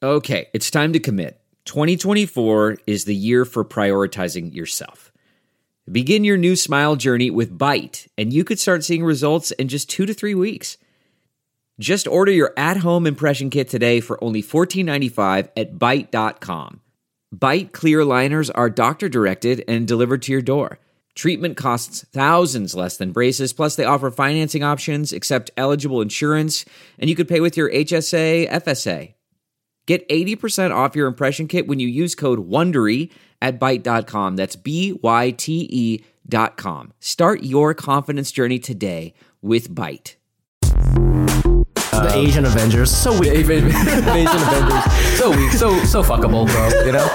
Okay, it's time to commit. 2024 is the year for prioritizing yourself. Begin your new smile journey with Byte, and you could start seeing results in just 2 to 3 weeks. Just order your at-home impression kit today for only $14.95 at Byte.com. Byte clear liners are doctor-directed and delivered to your door. Treatment costs thousands less than braces, plus they offer financing options, accept eligible insurance, and you could pay with your HSA, FSA. Get 80% off your impression kit when you use code WONDERY at Byte.com. That's BYTE.com. Start your confidence journey today with Byte. The Asian Avengers, so weak. Asian Avengers, so weak, so fuckable, bro. You know?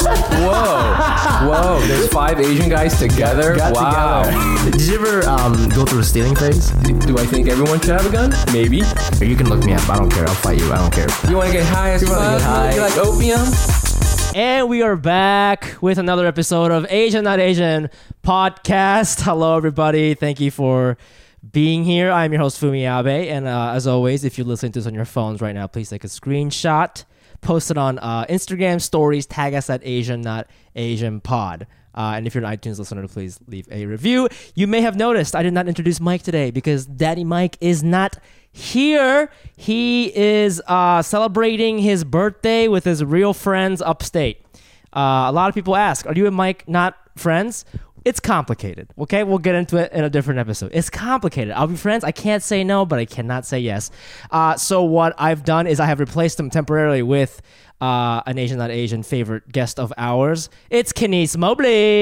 Whoa. There's 5 Asian guys together. Wow. Together. Did you ever go through a stealing phase? Do I think everyone should have a gun? Maybe. Or you can look me up. I don't care. I'll fight you. I don't care. You want to get high as fuck? You like opium? And we are back with another episode of Asian Not Asian podcast. Hello, everybody. Thank you for being here. I'm your host, Fumi Abe, and as always, if you're listening to this on your phones right now, please take a screenshot, post it on Instagram stories, tag us at Asian Not Asian Pod. And if you're an iTunes listener, please leave a review. You may have noticed I did not introduce Mike today because Daddy Mike is not here. He is celebrating his birthday with his real friends upstate. A lot of people ask, are you and Mike not friends? It's complicated, okay? We'll get into it in a different episode. It's complicated. I'll be friends. I can't say no, but I cannot say yes. So what I've done is I have replaced him temporarily with an Asian Not Asian favorite guest of ours. It's Kenice Mobley.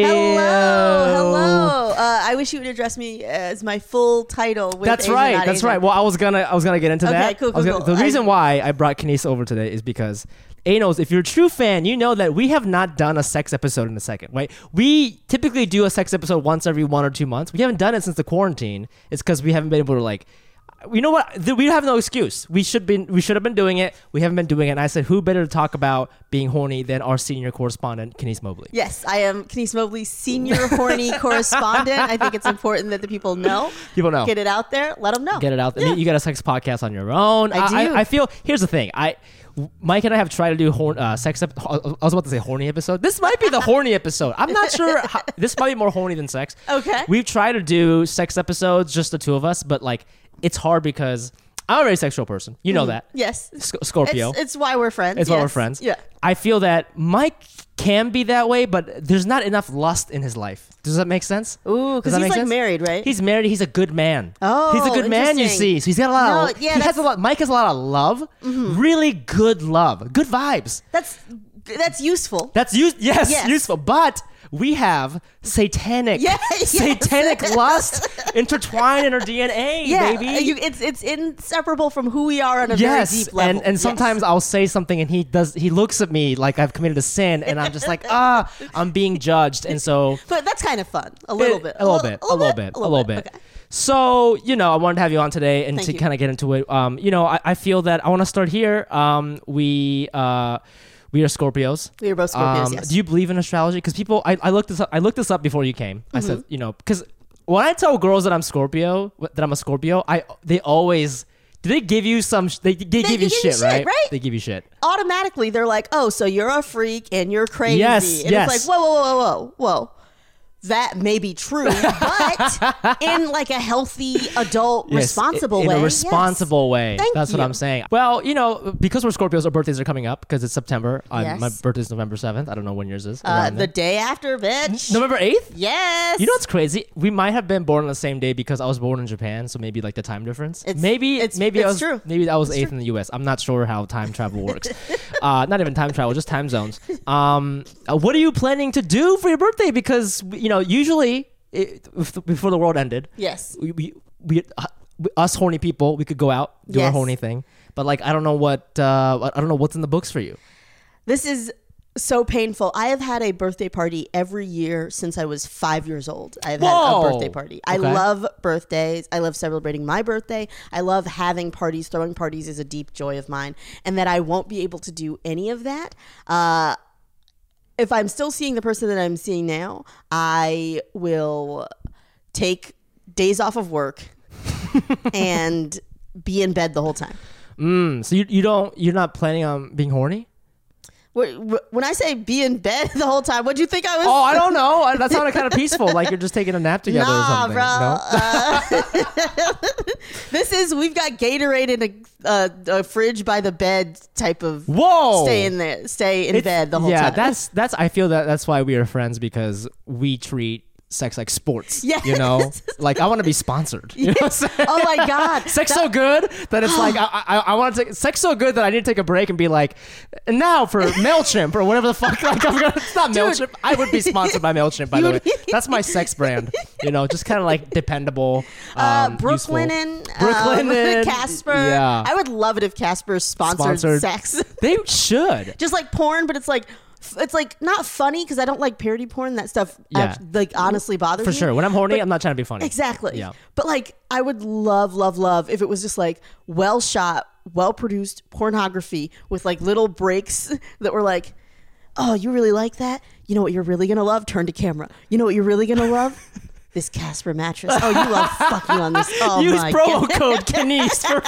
Hello. I wish you would address me as my full title. With That's Asian, right. Not That's Asian. right. Well, I was gonna get into that. Okay, cool. The reason why I brought Kenice over today is because Anos, if you're a true fan, you know that we have not done a sex episode in a second, right? We typically do a sex episode once every 1 or 2 months. We haven't done it since the quarantine. It's because we haven't been able to you know what? We have no excuse. We should have been doing it. We haven't been doing it. And I said, who better to talk about being horny than our senior correspondent, Kenice Mobley? Yes, I am Kenice Mobley, senior horny correspondent. I think it's important that the people know. People know. Get it out there. Let them know. Get it out there. Yeah. You got a sex podcast on your own. I do. I feel. Here's the thing. Mike and I have tried to do sex. I was about to say horny episode. This might be the horny episode. I'm not sure. This might be more horny than sex. Okay. We've tried to do sex episodes, just the two of us, but it's hard because I'm a very sexual person. You know that. Yes. Scorpio. It's why we're friends. It's why we're friends. Yeah. I feel that Mike can be that way, but there's not enough lust in his life. Does that make sense? Ooh, Does because that he's make like sense? married, right? He's married. He's a good man. Oh, he's a good man. You interesting. see, so he's got a lot. No, yeah, Mike has a lot of love. Really good love. Good vibes. That's useful. That's Yes. useful. But we have satanic lust intertwined in our DNA, Yeah, baby. it's inseparable from who we are on a very deep level. And sometimes I'll say something and he looks at me like I've committed a sin and I'm just like, I'm being judged. And so But that's kind of fun. A little bit. A little bit. Okay. So, I wanted to have you on today and Thank to you. kind of get into it. I feel that I want to start here. We are Scorpios. We are both Scorpios, yes. Do you believe in astrology? Because people, I looked this up. I looked this up before you came. I said, because when I tell girls that I'm a Scorpio, they always. Do they give you some? They give you shit, right? They give you shit. Automatically, they're like, "Oh, so you're a freak and you're crazy." Yes, and yes. it's like, whoa. That may be true, but in like a healthy, adult, responsible way. In a responsible way. Thank That's what you. I'm saying. Well, because we're Scorpios, our birthdays are coming up because it's September. Yes. My birthday's November 7th. I don't know when yours is. Around The there. day after, bitch. November 8th? Yes. You know what's crazy? We might have been born on the same day because I was born in Japan, so maybe like the time difference. It's True. true. Maybe I was 8th in the US. I'm not sure how time travel works. Not even time travel, just time zones. What are you planning to do for your birthday? Because usually before the world ended, Yes. we us horny people, we could go out, do our Yes. horny thing. But I don't know what's in the books for you. This is so painful. I have had a birthday party every year since I was 5 years old. I've had a birthday party. I Okay. love birthdays. I love celebrating my birthday. I love having parties. Throwing parties is a deep joy of mine. And that I won't be able to do any of that. If I'm still seeing the person that I'm seeing now, I will take days off of work and be in bed the whole time. So you're not planning on being horny? When I say be in bed the whole time, what'd you think I was? Oh, I don't know. That sounded kind of peaceful, like you're just taking a nap together or something. Bro. No? We've got Gatorade in a fridge by the bed type of. Whoa! Stay in bed the whole time. Yeah, that's. I feel that's why we are friends, because we treat sex like sports. Yes. You know, like I want to be sponsored. You know what I'm saying? Oh my God. Sex so good that it's like I want to take sex so good that I need to take a break and be like, and now for MailChimp or whatever the fuck. Like it's not MailChimp. I would be sponsored by MailChimp, by the way. That's my sex brand. You know, just kind of like dependable. Brooklinen, Brooklinen, Casper. Yeah. I would love it if Casper sponsored sex. They should. Just like porn, but it's like not funny because I don't like parody porn. That stuff honestly bothers for me. sure. When I'm horny, I'm not trying to be funny. Exactly. Yeah. But like I would love if it was just like well shot, well produced pornography with like little breaks that were like, oh, you really like that? You know what you're really gonna love? Turn to camera. You know what you're really gonna love? This Casper mattress. Oh, you love fucking on this. Oh, use my promo God. code Kenise for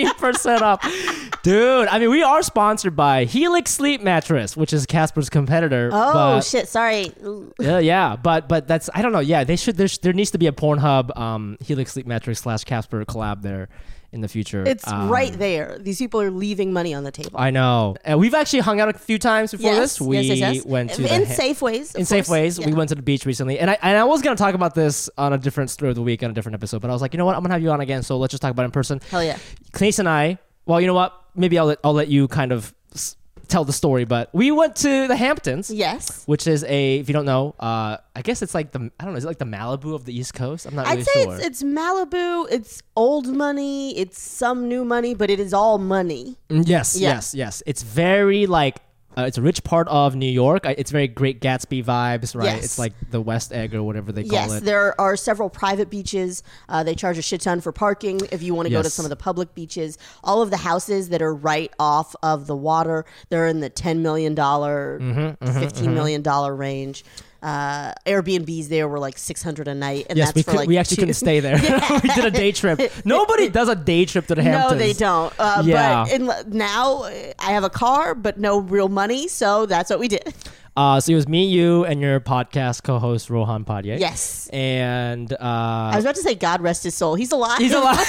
15% off. Dude, I mean, we are sponsored by Helix Sleep Mattress, which is Casper's competitor. Oh but, shit! Sorry. yeah, but that's, I don't know. Yeah, they should. There needs to be a Pornhub Helix Sleep Mattress / Casper collab there in the future. It's right there. These people are leaving money on the table. I know. We've actually hung out a few times before this. We yes. went to in Safeways. In Safeways, we went to the beach recently, and I was gonna talk about this on a different story of the week on a different episode, but I was like, you know what, I'm gonna have you on again, so let's just talk about it in person. Hell yeah. Kenise and I. Well, you know what? Maybe I'll let you kind of tell the story, but we went to the Hamptons. Yes. Which is if you don't know, I guess it's like I don't know, is it like the Malibu of the East Coast? I'm not really I'd say sure. it's Malibu. It's old money. It's some new money, but it is all money. Yes. It's very like it's a rich part of New York. It's very Great Gatsby vibes, right? Yes. It's like the West Egg or whatever they call Yes, it. there are several private beaches. They charge a shit ton for parking if you want to go to Yes. some of the public beaches. All of the houses that are right off of the water, they're in the $10 million, $15 million range. Airbnbs there were like $600 a night, and Yes, that's for like we actually couldn't stay there. We did a day trip. Nobody does a day trip to the Hamptons. No, they don't. Yeah. But now I have a car, but no real money, so that's what we did. So it was me, you, and your podcast co-host Rohan Padye. Yes. And I was about to say God rest his soul. He's alive. he's alive.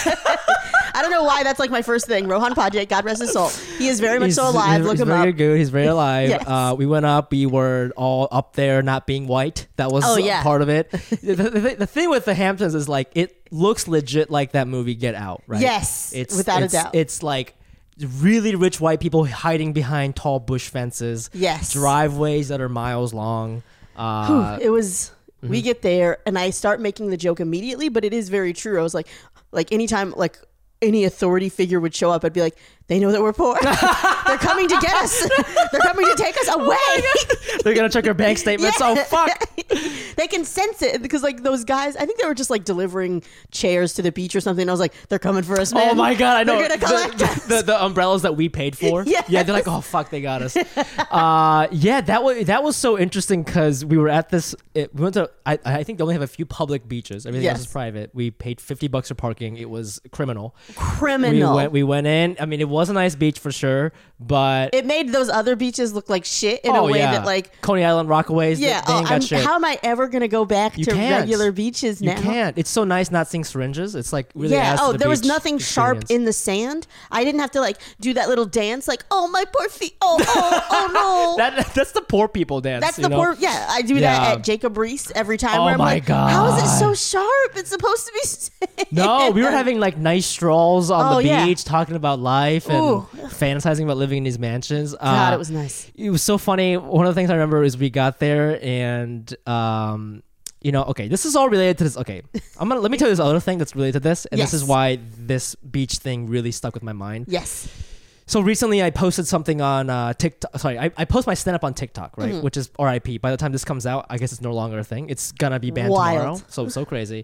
I don't know why that's like my first thing. Rohan Padye, God rest his soul. He is very much so alive. Look he's him very up. good. He's very alive. Yes. We went up. We were all up there, not being white. That was part of it. The thing with the Hamptons is like it looks legit like that movie Get Out, right? Yes, without a doubt. It's like really rich white people hiding behind tall bush fences. Yes. Driveways that are miles long. It was. We get there, and I start making the joke immediately, but it is very true. I was like anytime like any authority figure would show up, I'd be like, they know that we're poor. They're coming to get us. They're coming to take us away. They're gonna check our bank statements. Oh fuck! They can sense it because like those guys, I think they were just like delivering chairs to the beach or something. I was like, they're coming for us, man. Oh my god, I know. They're gonna collect us. The umbrellas that we paid for. Yes. Yeah, they're like, oh fuck, they got us. Yeah, that was so interesting because we were at this. We went to. I think they only have a few public beaches. Everything else is private. We paid $50 for parking. It was criminal. We went in. I mean, it was a nice beach for sure, but it made those other beaches look like shit in a way that like Coney Island, Rockaways. Yeah, they ain't got shit. How am I ever gonna go back to regular beaches now? You can't. It's so nice not seeing syringes. It's like really adds to the there was beach nothing experience. sharp in the sand. I didn't have to like do that little dance like, oh my poor feet. Oh no. That's the poor people dance. That's the poor. Yeah, I do that at Jacob Reese every time. Where I'm like, God. How is it so sharp? It's supposed to be. No, we were having like nice strolls on the yeah. beach, talking about life and Ooh. fantasizing about living in these mansions. God, it was nice. It was so funny. One of the things I remember is we got there and okay, this is all related to this. Okay, let me tell you this other thing that's related to this, and Yes. this is why this beach thing really stuck with my mind. Yes. So recently I posted something on TikTok. Sorry, I post my stand-up on TikTok, right? Mm-hmm. Which is RIP. By the time this comes out, I guess it's no longer a thing. It's gonna be banned Wild. tomorrow. So crazy.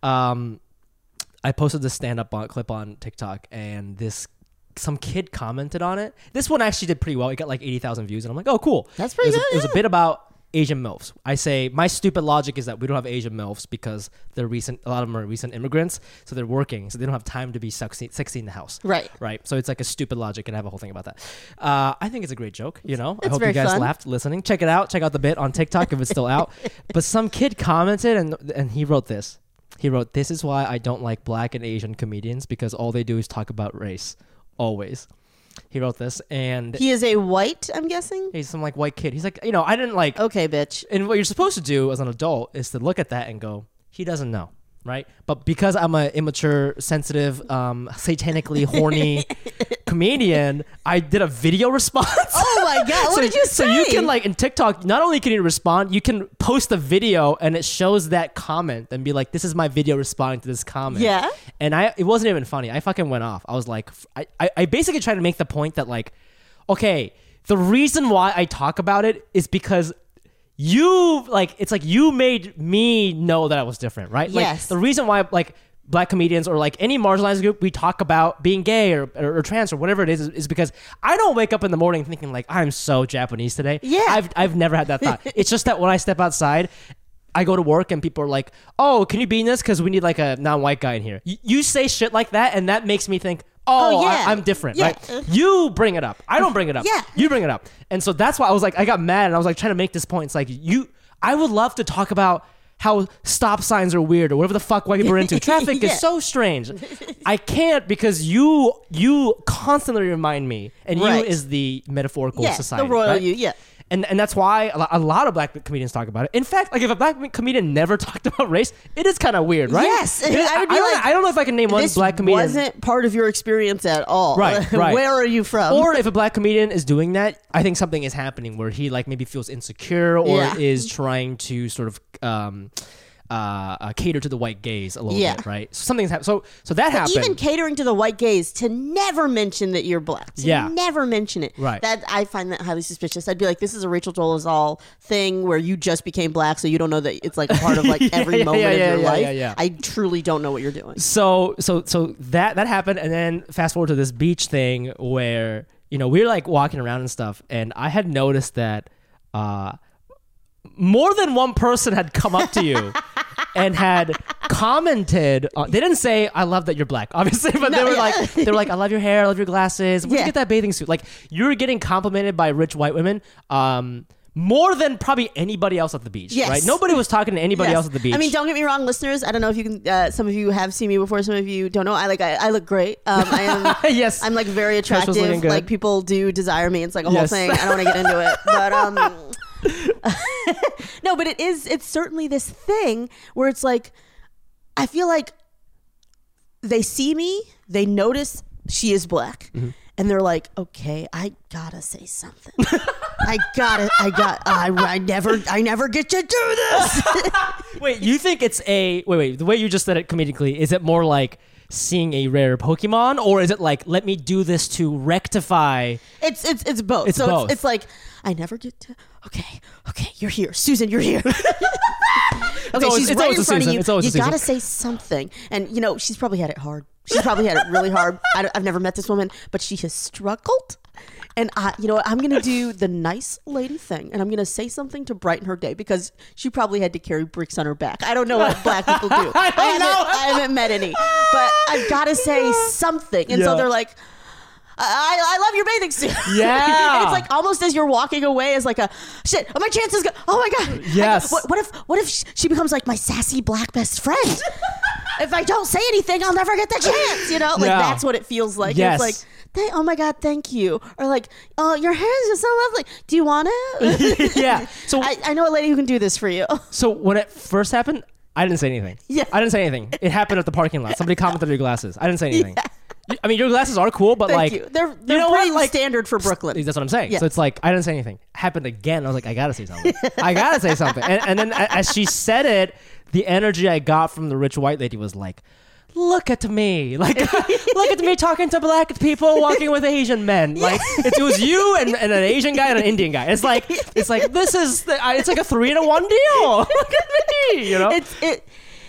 I posted this stand-up clip on TikTok, and some kid commented on it. This one actually did pretty well. It got like 80,000 views, and I'm like, oh, cool. That's pretty good, It was a yeah. bit about Asian MILFs. I say my stupid logic is that we don't have Asian MILFs because a lot of them are recent immigrants, so they're working, so they don't have time to be sexy in the house. Right. So it's like a stupid logic, and I have a whole thing about that. I think it's a great joke. I hope you very guys fun. laughed listening. Check it out. Check out the bit on TikTok if it's still out. But some kid commented, and he wrote this. He wrote, "This is why I don't like Black and Asian comedians, because all they do is talk about race, always." He wrote this, and He is a white, I'm guessing. he's some like white kid. He's like, I didn't like. Okay, bitch. And what you're supposed to do as an adult is to look at that and go, he doesn't know, right? But because I'm an immature, sensitive, satanically horny comedian, I did a video response. Oh my God, what did you say? So you can in TikTok, not only can you respond, you can post a video and it shows that comment and be like, this is my video responding to this comment. Yeah. And it wasn't even funny. I fucking went off. I was like, I basically tried to make the point that okay, the reason why I talk about it is because it's like you made me know that I was different, right? Yes. The reason why Black comedians or any marginalized group, we talk about being gay or trans or whatever it is because I don't wake up in the morning thinking I'm so Japanese today. Yeah. I've never had that thought. It's just that when I step outside, I go to work and people are like, "Oh, can you be in this? Because we need a non-white guy in here." You say shit like that, and that makes me think, "Oh, yeah. I'm different." Yeah. Right? You bring it up. I don't bring it up. Yeah. You bring it up. And so that's why I was I got mad and I was trying to make this point. It's I would love to talk about how stop signs are weird or whatever the fuck white people are into. Traffic Yeah. is so strange. I can't because you constantly remind me, and Right. you is the metaphorical Yeah, society. the royal right? you, yeah. And that's why a lot of Black comedians talk about it. In fact, if a Black comedian never talked about race, it is kind of weird, right? Yes. It is- I would be I don't know if I can name one This Black comedian. wasn't part of your experience at all. Right. Where are you from? Or if a Black comedian is doing that, I think something is happening where he maybe feels insecure or Yeah. is trying to sort of cater to the white gaze a little Yeah. bit, right? So something's happened. So that happened. Even catering to the white gaze to never mention that you're Black. To Yeah. never mention it. Right. That I find that highly suspicious. I'd be like, this is a Rachel Dolezal thing where you just became Black, so you don't know that it's a part of every moment of your life. yeah. I truly don't know what you're doing. So that happened, and then fast forward to this beach thing where we were walking around and stuff, and I had noticed that more than one person had come up to you and had commented. They didn't say "I love that you're Black," obviously, but they were like, "I love your hair, I love your glasses. Where'd you Yeah. get that bathing suit?" You're getting complimented by rich white women. More than probably anybody else at the beach, Yes. right? Nobody was talking to anybody Yes. else at the beach. I mean, don't get me wrong, listeners. I don't know if you can. Some of you have seen me before. Some of you don't know. I look great. I am. Yes. I'm very Trish was looking attractive. good. People do desire me. It's a whole Yes. thing. I don't want to get into it, but no. But it's certainly this thing where it's I feel like they see me, they notice she is Black. Mm-hmm. And they're like, okay, I gotta say something. I never get to do this. Wait, you think it's wait, the way you just said it comedically, is it more like seeing a rare Pokemon, or is it let me do this to rectify? It's both. It's both. It's I never get to. Okay, you're here, Susan. You're here. Okay, always- she's it's right always in a front Susan. of It's you. always a You Susan. gotta say something, and she's probably had it hard. She's probably had it really hard. I've never met this woman, but she has struggled. And I'm gonna do the nice lady thing, and I'm gonna say something to brighten her day because she probably had to carry bricks on her back. I don't know what Black people do. I haven't met any, but I've got to say something. And so Yeah. they're like, I love your bathing suit. Yeah. And it's almost as you're walking away as a shit. Oh, my chances go. Oh my God. Yes. What if she becomes my sassy Black best friend? If I don't say anything, I'll never get the chance. Yeah. That's what it feels like. Yes. It's oh my God, thank you. Or oh, your hair is so lovely. Do you want it? Yeah. So I know a lady who can do this for you. So when it first happened, I didn't say anything. Yeah. I didn't say anything. It happened at the parking lot. Somebody commented on your glasses. I didn't say anything. I mean, your glasses are cool, but Thank you. They're pretty standard for Brooklyn. That's what I'm saying. Yeah. So it's I didn't say anything. Happened again. I was I gotta say something. I gotta say something. And then as she said it, the energy I got from the rich white lady was look at me. Look at me talking to Black people walking with Asian men. It was you and an Asian guy and an Indian guy. It's this is it's a 3-in-1 deal. Look at me.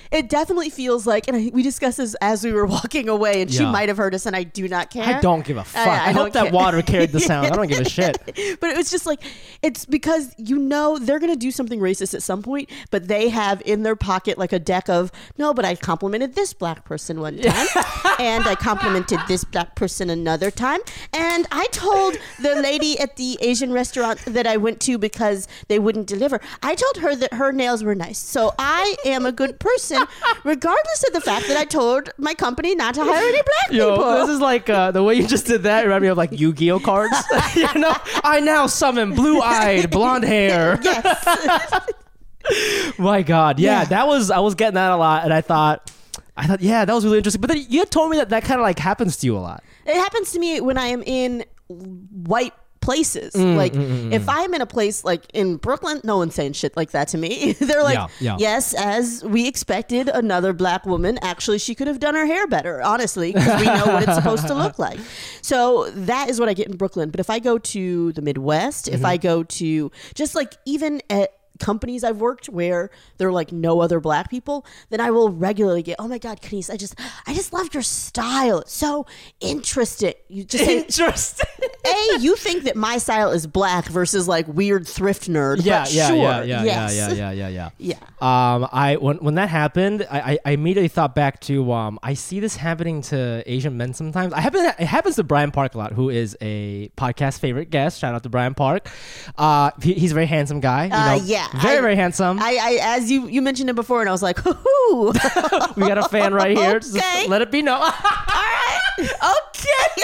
it definitely feels like, and we discussed this as we were walking away, and she Yeah. might have heard us, and I do not care. I don't give a fuck. I don't hope that care. water carried the sound. I don't give a shit. But it was just like, it's because they're going to do something racist at some point, but they have in their pocket like a deck of, no, but I complimented this black person one time, and I complimented this black person another time, and I told the lady at the Asian restaurant that I went to because they wouldn't deliver, I told her that her nails were nice. So I am a good person, regardless of the fact that I told my company not to hire any black Yo, people. this is like the way you just did that reminded me of like Yu-Gi-Oh cards. You know, I now summon blue-eyed, blonde hair. Yes. My God, yeah, Yeah. I was getting that a lot, and I thought, yeah, that was really interesting. But then you had told me that kind of like happens to you a lot. It happens to me when I am in white places. Like if I'm in a place like in Brooklyn, no one's saying shit like that to me. They're like, Yeah. yes, as we expected, another black woman. Actually, she could have done her hair better, honestly, because we know what it's supposed to look like. So that is what I get in Brooklyn. But if I go to the Midwest, if I go to just like even at companies I've worked where there are like no other black people, then I will regularly get, oh my God, Kenise, I just loved your style. It's so interesting. You just say, Interesting. you think that my style is black versus like weird thrift nerd. Yeah, but yeah, sure. yeah. Yeah. I when that happened, I immediately thought back to I see this happening to Asian men sometimes. It happens to Brian Park a lot, who is a podcast favorite guest. Shout out to Brian Park. He's a very handsome guy. You know, Yeah. very hansom. I as you mentioned it before, and I was like, hoo-hoo. We got a fan right here. Just Okay. let it be known. All right. Okay.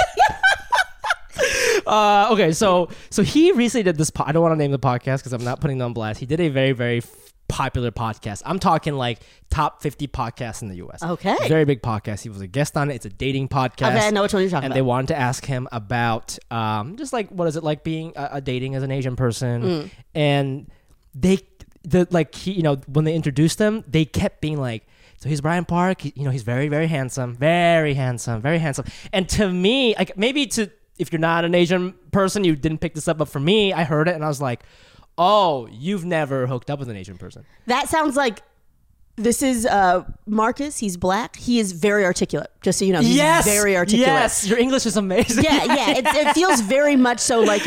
Okay, so he recently did this. I don't want to name the podcast because I'm not putting them on blast. He did a very, very popular podcast. I'm talking like top 50 podcasts in the U.S. Okay. Very big podcast. He was a guest on it. It's a dating podcast. Okay, I know which one you're talking and about. they wanted to ask him about just like what is it like being a dating as an Asian person, and when they introduced him, they kept being like, so he's Brian Park. He's very, very handsome, very handsome, very handsome. And to me, like if you're not an Asian person, you didn't pick this up, but for me, I heard it and I was like, oh, you've never hooked up with an Asian person. That sounds like this is Marcus. He's black. He is very articulate. Just so you know, he's very articulate. Yes, your English is amazing. Yeah. It feels very much so like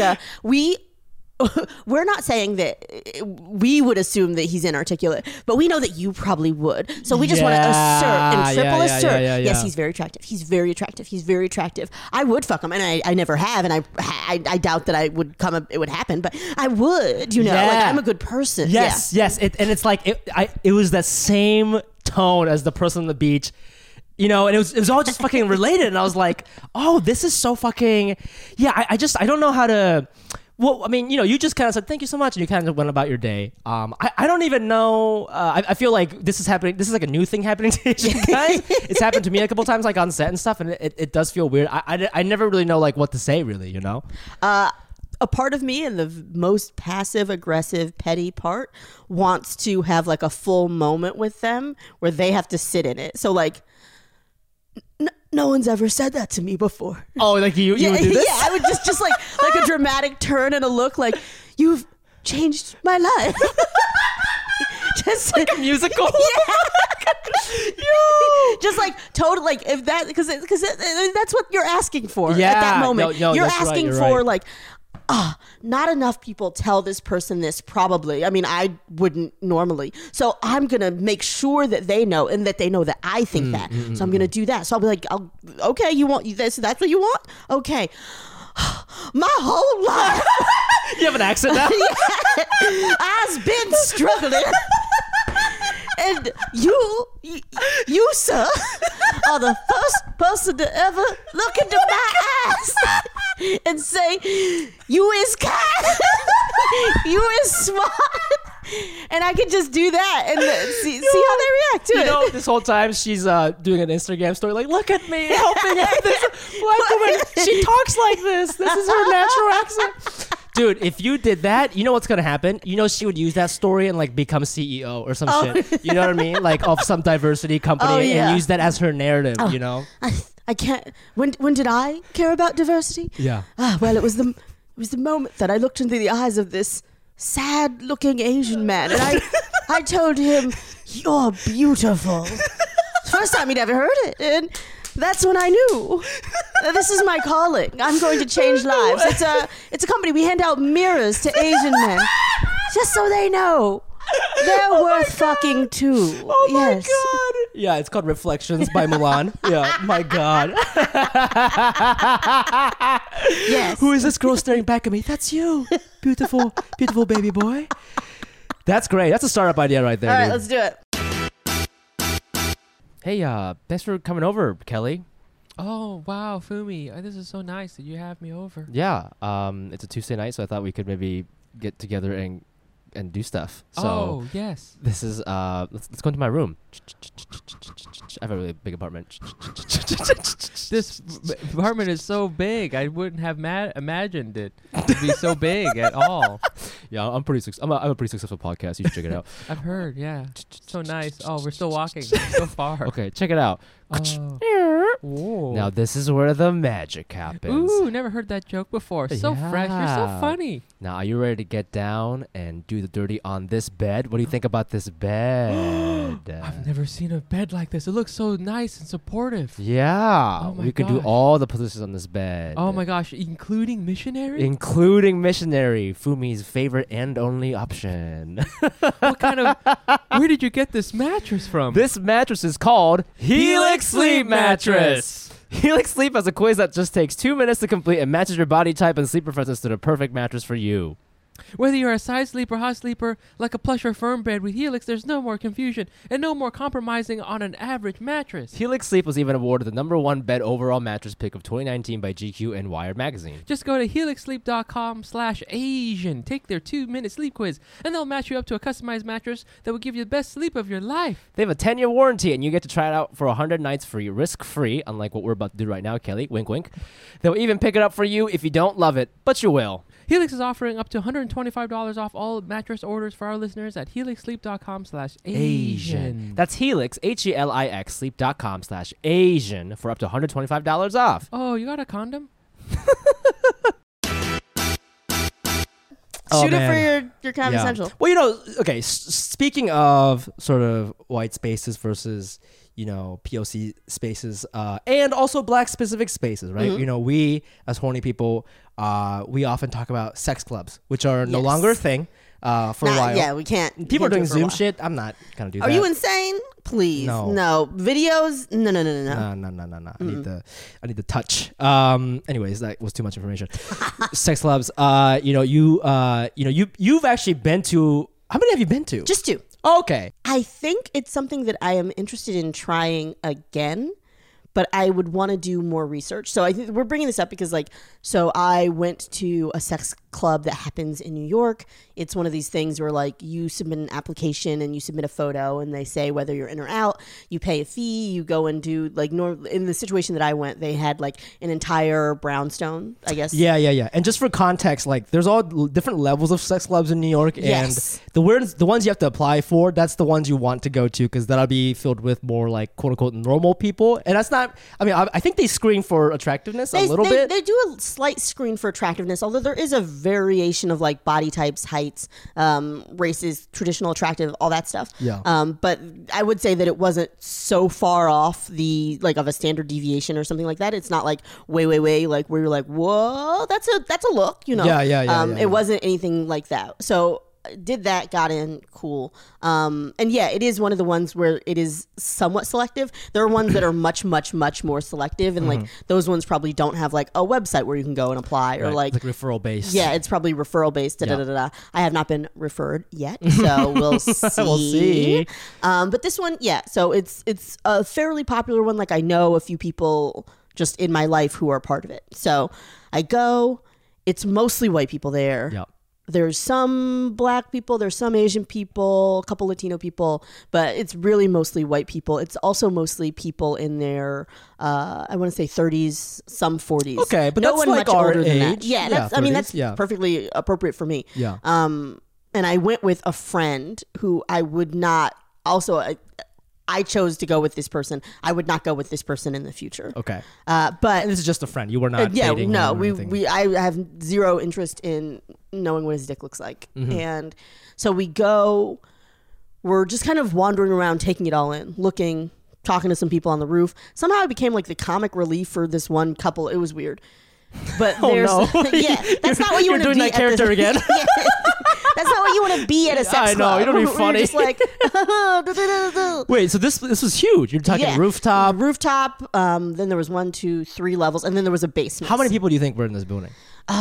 we're not saying that we would assume that he's inarticulate, but we know that you probably would. So we just want to assert and triple assert. Yeah. Yes, he's very attractive. He's very attractive. He's very attractive. I would fuck him, and I never have, and I doubt that it would happen, but I would. Like I'm a good person. Yes. It's like it was that same tone as the person on the beach. And it was all just fucking related, and I was like, oh, this is so fucking I don't know how to. Well, I mean, you just kind of said thank you so much, and you kind of went about your day. I don't even know. I feel like this is happening. This is like a new thing happening to Asian guys. It's happened to me a couple times, like on set and stuff, and it does feel weird. I never really know like what to say, really. A part of me, and the most passive aggressive petty part, wants to have like a full moment with them where they have to sit in it. So like, no one's ever said that to me before. Oh, like you would do this? Yeah, I would just like a dramatic turn and a look like, you've changed my life. Just like a musical. Just like totally, like if that because that's what you're asking for at Yeah, that moment. no, you're that's right, asking you're for right. like, not enough people tell this person this, probably. I mean, I wouldn't normally. So I'm going to make sure that they know, and that they know that I think that. So I'm going to do that. So I'll be like, okay, you want this? That's what you want? Okay. My whole life. You have an accent now? I've been struggling. And you, sir, are the first person to ever look into my eyes and say, you is kind, you is smart. And I can just do that and see how they react to it. This whole time she's doing an Instagram story like, look at me helping out this black woman. She talks like this. This is her natural accent. Dude, if you did that, you know what's gonna happen? She would use that story and like become CEO or some shit. You know what I mean? Like of some diversity company and use that as her narrative. I can't. When did I care about diversity? Yeah. Well, it was the moment that I looked into the eyes of this sad-looking Asian man, and I told him, "You're beautiful." First time he'd ever heard it, and that's when I knew this is my calling. I'm going to change lives. It's a company. We hand out mirrors to Asian men, just so they know they're worth fucking too. Oh my yes. god. Yeah, it's called Reflections by Milan. Yeah, my god. Yes. Who is this girl staring back at me? That's you. Beautiful, beautiful baby boy. That's great. That's a startup idea right there. All right, dude. let's do it. Hey, thanks for coming over, Kelly. Oh, wow, Fumi. This is so nice that you have me over. Yeah, it's a Tuesday night, so I thought we could maybe get together and do stuff. So yes. this is let's go into my room. I have a really big apartment. This apartment is so big. I wouldn't have imagined it to be so big at all. Yeah, I'm pretty I'm a pretty successful podcast. You should check it out. I've heard, yeah. So nice. Oh, we're still walking so far. Okay, check it out. Whoa. Now this is where the magic happens. Ooh, never heard that joke before. So fresh. You're so Yeah. funny. Now, are you ready to get down and do the dirty on this bed? What do you think about this bed? I've never seen a bed like this. It looks so nice and supportive. Yeah, Oh my we can do gosh. all the positions on this bed. Oh my gosh, including missionary? Including missionary, Fumi's favorite and only option. What kind of... Where did you get this mattress from? This mattress is called Helix Sleep Mattress. Helix Sleep has a quiz that just takes 2 minutes to complete and matches your body type and sleep preferences to the perfect mattress for you. Whether you're a side sleeper, hot sleeper, like a plush or firm bed with Helix, there's no more confusion and no more compromising on an average mattress. Helix Sleep was even awarded the #1 bed overall mattress pick of 2019 by GQ and Wired magazine. Just go to helixsleep.com/Asian. Take their 2-minute sleep quiz, and they'll match you up to a customized mattress that will give you the best sleep of your life. They have a 10-year warranty, and you get to try it out for 100 nights free, risk-free, unlike what we're about to do right now, Kelly. Wink, wink. They'll even pick it up for you if you don't love it, but you will. Helix is offering up to $125 off all mattress orders for our listeners at helixsleep.com/Asian. That's Helix, HELIX, sleep.com/Asian for up to $125 off. Oh, you got a condom? Oh, Shoot it man. for your Comedy Central. Well, you know, okay, speaking of sort of white spaces versus, you know, POC spaces, and also black specific spaces, right? Mm-hmm. You know, we as horny people, we often talk about sex clubs, which are no Yes. longer a thing for a while. Yeah, we can't. People are can't do doing it for a Zoom while. shit. I'm not gonna do that. Are you insane? Please. No. Videos? No. No. I need the touch. Anyways, that was too much information. Sex clubs. You've actually been to. How many have you been to? Just 2. Okay. I think it's something that I am interested in trying again, but I would want to do more research. So I think we're bringing this up because, so I went to a sex club that happens in New York. It's one of these things where, you submit an application and you submit a photo, and they say whether you're in or out. You pay a fee. You go and do in the situation that I went, they had an entire brownstone, I guess. Yeah. And just for context, there's all different levels of sex clubs in New York, Yes. and the ones you have to apply for, that's the ones you want to go to because that'll be filled with more quote unquote normal people, and that's not. I mean, I think they screen for attractiveness a little bit. They do a slight screen for attractiveness, although there is a variation of body types, heights, races, traditional, attractive, all that stuff. Yeah. But I would say that it wasn't so far off the of a standard deviation or something like that. It's not way where you're whoa, that's a look, you know. Yeah. It wasn't anything like that. So did that, got in, cool. And yeah, it is one of the ones where it is somewhat selective. There are ones that are much, much, much more selective, and those ones probably don't have a website where you can go and apply, or Right, referral based. yeah, it's probably referral based. Yeah. I have not been referred yet, so we'll see. We'll see. But this one, yeah. So it's a fairly popular one. I know a few people just in my life who are part of it. So I go. It's mostly white people there. Yep. There's some black people, there's some Asian people, a couple Latino people, but it's really mostly white people. It's also mostly people in their, I want to say 30s, some 40s. Okay, but no that's one much our older than that. age. Yeah, Yeah, that's 30s, yeah. perfectly appropriate for me. Yeah. And I went with a friend who I would not. Also, I chose to go with this person. I would not go with this person in the future. Okay. But And this is just a friend. You were not. yeah, dating no, him or anything. I have zero interest in knowing what his dick looks like, Mm-hmm. and so we go. we're just kind of wandering around, taking it all in, looking, talking to some people on the roof. Somehow I became like the comic relief for this one couple. It was weird. But there's yeah, that's not what you want to be. You're doing that character again. Yeah. That's not what you want to be at a sex I know, club. you don't be Where funny. You're just like, Wait, so this was huge. You're talking rooftop. Rooftop. Then there was 1, 2, 3 levels, and then there was a basement. How many people do you think were in this building?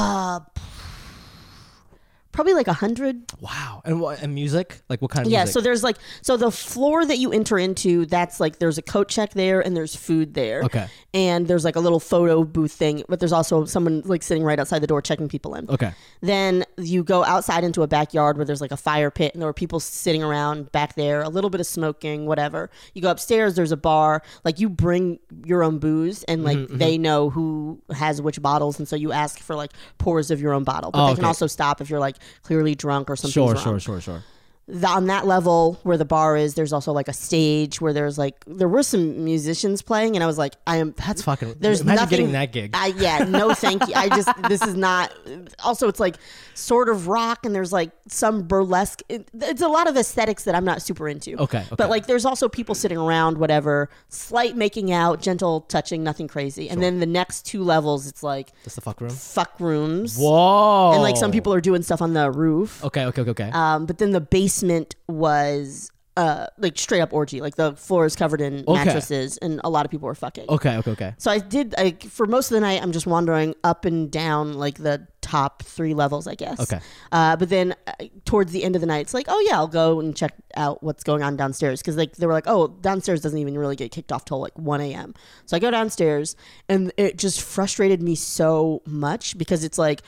Probably like 100. Wow. And music? Like what kind of Yeah, music? so there's like, so the floor that you enter into, that's like, there's a coat check there and there's food there. Okay. And there's like a little photo booth thing, but there's also someone like sitting right outside the door checking people in. Okay. Then you go outside into a backyard where there's like a fire pit and there were people sitting around back there, a little bit of smoking, whatever. You go upstairs, there's a bar. Like you bring your own booze and like they know who has which bottles. And so you ask for like pours of your own bottle. But they can also stop if you're like clearly drunk or something wrong. Sure. On that level where the bar is, there's also like a stage where there were some musicians playing, and I was like, That's fucking. There's imagine nothing, getting that gig. No, thank you. This is not. Also, it's like sort of rock, and there's like some burlesque. It's a lot of aesthetics that I'm not super into. Okay. But like, there's also people sitting around, whatever, slight making out, gentle touching, nothing crazy. And then the next 2 levels, it's like That's the fuck room. fuck rooms. Whoa. And like some people are doing stuff on the roof. Okay. But then the basement was like straight up orgy. Like the floor is covered in mattresses, and a lot of people were fucking. Okay. So I did. For most of the night, I'm just wandering up and down like the top 3 levels, I guess. Okay. But then towards the end of the night, it's like, oh yeah, I'll go and check out what's going on downstairs, because like they were like, oh, downstairs doesn't even really get kicked off till like 1 a.m. So I go downstairs, and it just frustrated me so much because it's like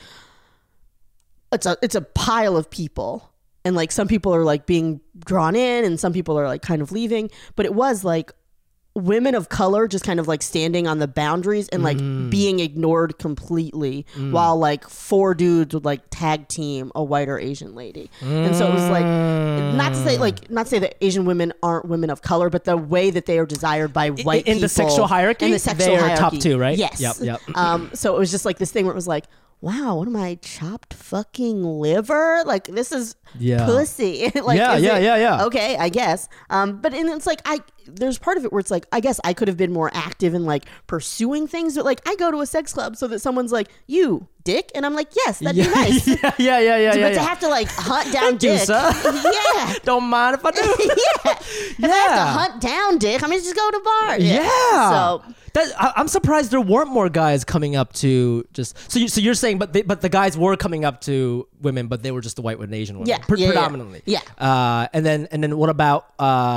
it's a pile of people. And like some people are like being drawn in and some people are like kind of leaving. But it was like women of color just kind of like standing on the boundaries and like being ignored completely while like 4 dudes would like tag team a white or Asian lady. And so it was like, not to say that Asian women aren't women of color, but the way that they are desired by white people. In the sexual hierarchy? In the sexual they are hierarchy. top 2, right? Yes. Yep. So it was just like this thing where it was like, wow, what am I, chopped fucking liver? Like, this is pussy. Like, yeah. Okay, I guess. But and it's like, there's part of it where it's like, I guess I could have been more active in like pursuing things. But like, I go to a sex club so that someone's like, you dick, and I'm like, yes, that'd be nice. Yeah. But to have to like hunt down dick, yeah. Don't mind if I do. If I have to hunt down dick, I mean, just go to bars. Yeah. So I'm surprised there weren't more guys coming up to just. So you're saying, but the guys were coming up to women, but they were just the white and Asian women, predominantly. Yeah. And then what about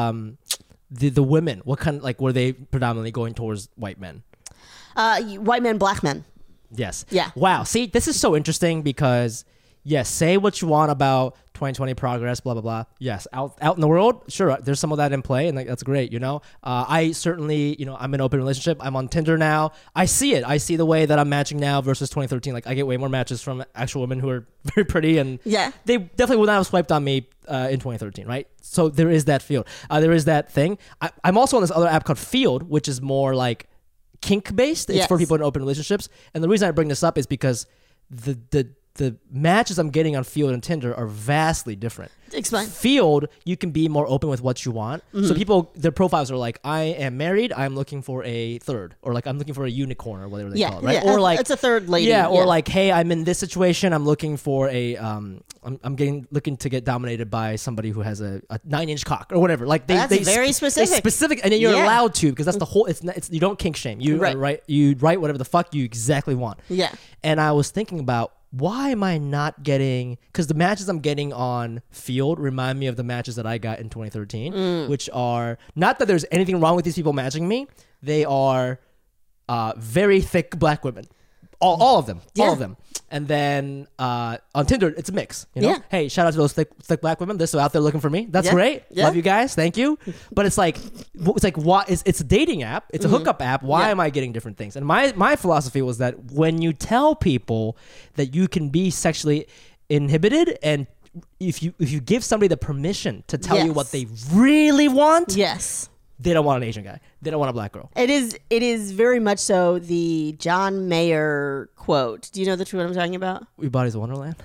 the women? What kind of, like, were they predominantly going towards white men? White men, black men. Yes. Yeah. Wow. See, this is so interesting because, yes, say what you want about 2020 progress, blah, blah, blah. Yes, out in the world, sure, there's some of that in play, and that's great, you know? I certainly, I'm in an open relationship. I'm on Tinder now. I see it. I see the way that I'm matching now versus 2013. Like, I get way more matches from actual women who are very pretty, and they definitely would not have swiped on me in 2013, right? So there is that field. There is that thing. I'm also on this other app called Field, which is more like kink based. It's for people in open relationships. And the reason I bring this up is because the matches I'm getting on Field and Tinder are vastly different. Explain. Field, you can be more open with what you want. So people, their profiles are like, I am married, I'm looking for a third, or like I'm looking for a unicorn, or whatever they call it, right? Yeah. Or like it's a third lady. Yeah, or like, hey, I'm in this situation, I'm looking for a looking to get dominated by somebody who has a 9-inch cock or whatever. Like that's very specific. And then you're allowed to, because that's the whole. It's you don't kink shame. You you write whatever the fuck you exactly want. Yeah. And I was thinking about, why am I not getting? Because the matches I'm getting on Field remind me of the matches that I got in 2013, which are not that there's anything wrong with these people matching me. They are very thick black women. All of them. All of them. And then on Tinder, it's a mix. You know? Yeah. Hey, shout out to those thick black women. They're still out there looking for me. That's great. Yeah. Love you guys. Thank you. But it's like why? It's a dating app. It's a hookup app. Why am I getting different things? And my philosophy was that when you tell people that you can be sexually inhibited, and if you give somebody the permission to tell you what they really want, they don't want an Asian guy. They don't want a black girl. It is very much so the John Mayer quote. Do you know the one I'm talking about? Your body's a wonderland.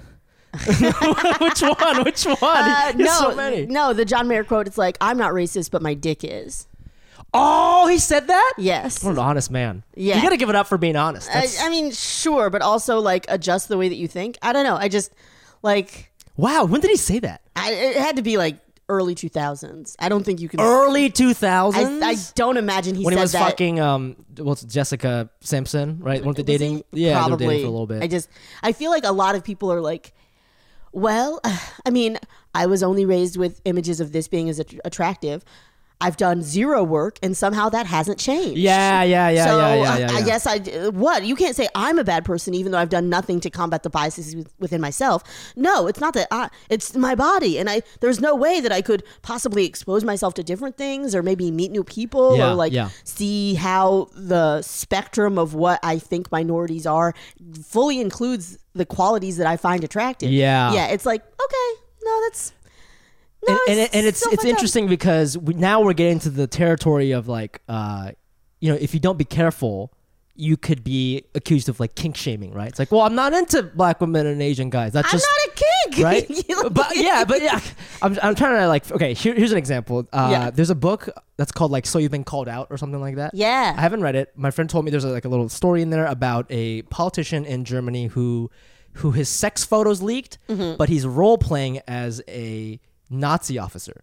Which one? Which one? There's so many. No, the John Mayer quote, it's like, I'm not racist, but my dick is. Oh, he said that? Yes. What an honest man. Yeah. You got to give it up for being honest. I mean, sure, but also like adjust the way that you think. I don't know. I just like. Wow, when did he say that? It had to be like early 2000s. I don't think you can. Early 2000s? I don't imagine he when said he was that. fucking Jessica Simpson, right? Weren't they dating? Yeah, Probably. they were dating for a little bit. I feel like a lot of people are like, well, I mean, I was only raised with images of this being as attractive. I've done zero work, and somehow that hasn't changed. Yeah. So yeah. I guess what? You can't say I'm a bad person even though I've done nothing to combat the biases within myself. No, it's not that. It's my body, and there's no way that I could possibly expose myself to different things or maybe meet new people or see how the spectrum of what I think minorities are fully includes the qualities that I find attractive. Yeah. It's like, okay, no, that's. No, and it's interesting because now we're getting to the territory of like, if you don't be careful, you could be accused of like kink shaming, right? It's like, well, I'm not into black women and Asian guys. That's just I'm not a kink, right? but yeah, I'm trying to like, okay, here's an example. There's a book that's called like So You've Been Called Out or something like that. Yeah, I haven't read it. My friend told me there's like a little story in there about a politician in Germany who his sex photos leaked, but he's role playing as a Nazi officer,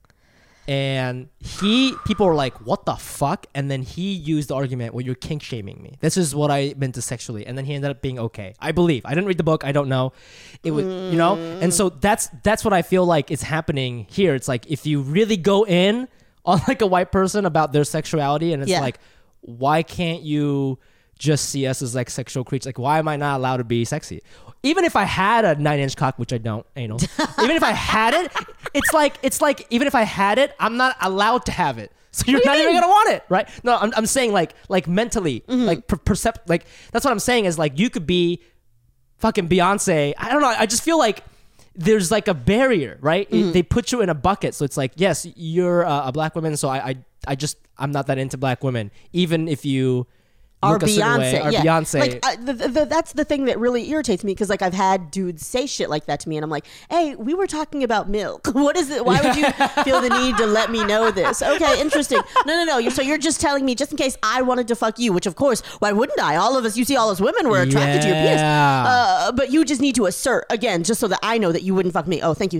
and people were like, what the fuck? And then he used the argument, well, you're kink shaming me, this is what I meant to sexually, and then he ended up being okay. I believe, I didn't read the book, I don't know, it was and so that's what I feel like is happening here. It's like if you really go in on like a white person about their sexuality, and it's like, why can't you just see us as like sexual creatures? Like, why am I not allowed to be sexy? Even if I had a 9-inch cock, which I don't, anal. Even if I had it, it's like even if I had it, I'm not allowed to have it. So you're not even gonna want it, right? No, I'm saying like mentally, like percept, like that's what I'm saying is like you could be fucking Beyonce. I don't know. I just feel like there's like a barrier, right? They put you in a bucket, so it's like, yes, you're a black woman, so I'm not that into black women, even if you. Or Beyonce, Beyonce. Like that's the thing that really irritates me, because like I've had dudes say shit like that to me, and I'm like, "Hey, we were talking about milk. What is it? Why would you feel the need to let me know this? Okay, interesting. No. You're just telling me just in case I wanted to fuck you, which of course, why wouldn't I? All of us, you see, all us women were attracted to your penis, but you just need to assert again, just so that I know that you wouldn't fuck me. Oh, thank you.